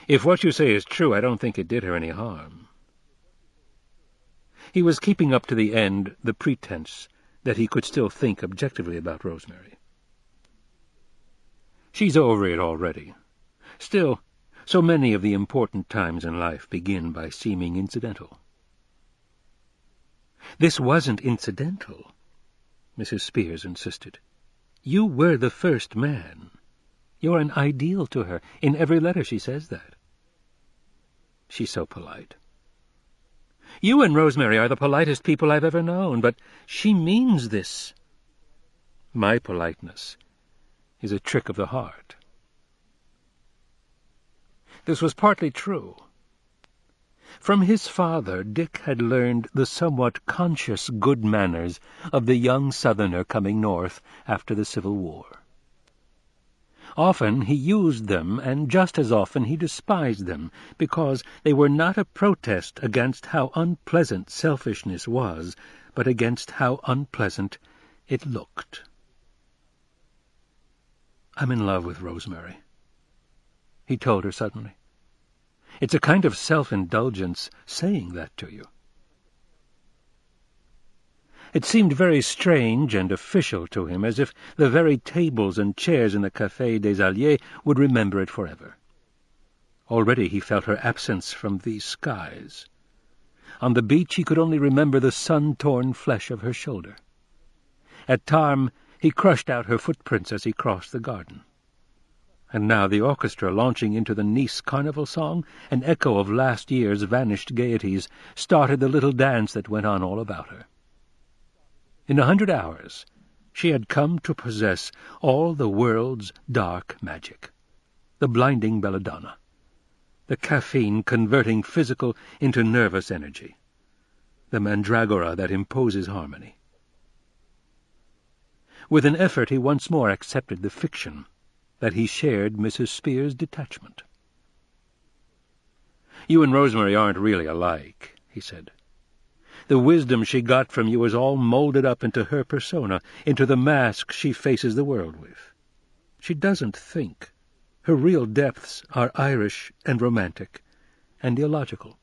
If what you say is true, I don't think it did her any harm. He was keeping up to the end the pretense that he could still think objectively about Rosemary. She's over it already. Still, so many of the important times in life begin by seeming incidental. This wasn't incidental, Mrs. Spiers insisted. You were the first man. You're an ideal to her. In every letter she says that. She's so polite. You and Rosemary are the politest people I've ever known, but she means this. My politeness is a trick of the heart. This was partly true. From his father, Dick had learned the somewhat conscious good manners of the young Southerner coming north after the Civil War. Often he used them, and just as often he despised them, because they were not a protest against how unpleasant selfishness was, but against how unpleasant it looked. "I'm in love with Rosemary," he told her suddenly. "It's a kind of self-indulgence saying that to you." It seemed very strange and official to him, as if the very tables and chairs in the Café des Alliés would remember it forever. Already he felt her absence from these skies. On the beach he could only remember the sun-torn flesh of her shoulder. At Tarbes he crushed out her footprints as he crossed the garden. And now the orchestra, launching into the Nice carnival song, an echo of last year's vanished gaieties, started the little dance that went on all about her. In 100 hours she had come to possess all the world's dark magic, the blinding belladonna, the caffeine converting physical into nervous energy, the mandragora that imposes harmony. With an effort he once more accepted the fiction that he shared Mrs. Spiers' detachment. "You and Rosemary aren't really alike," he said. "The wisdom she got from you is all molded up into her persona, into the mask she faces the world with. She doesn't think. Her real depths are Irish and romantic and illogical."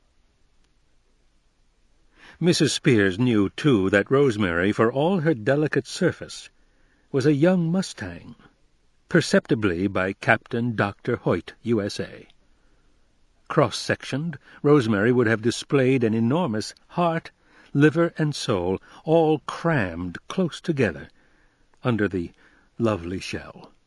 Mrs. Spiers knew, too, that Rosemary, for all her delicate surface, was a young mustang, perceptibly by Captain Dr. Hoyt, USA. Cross-sectioned, Rosemary would have displayed an enormous heart, liver and soul, all crammed close together under the lovely shell.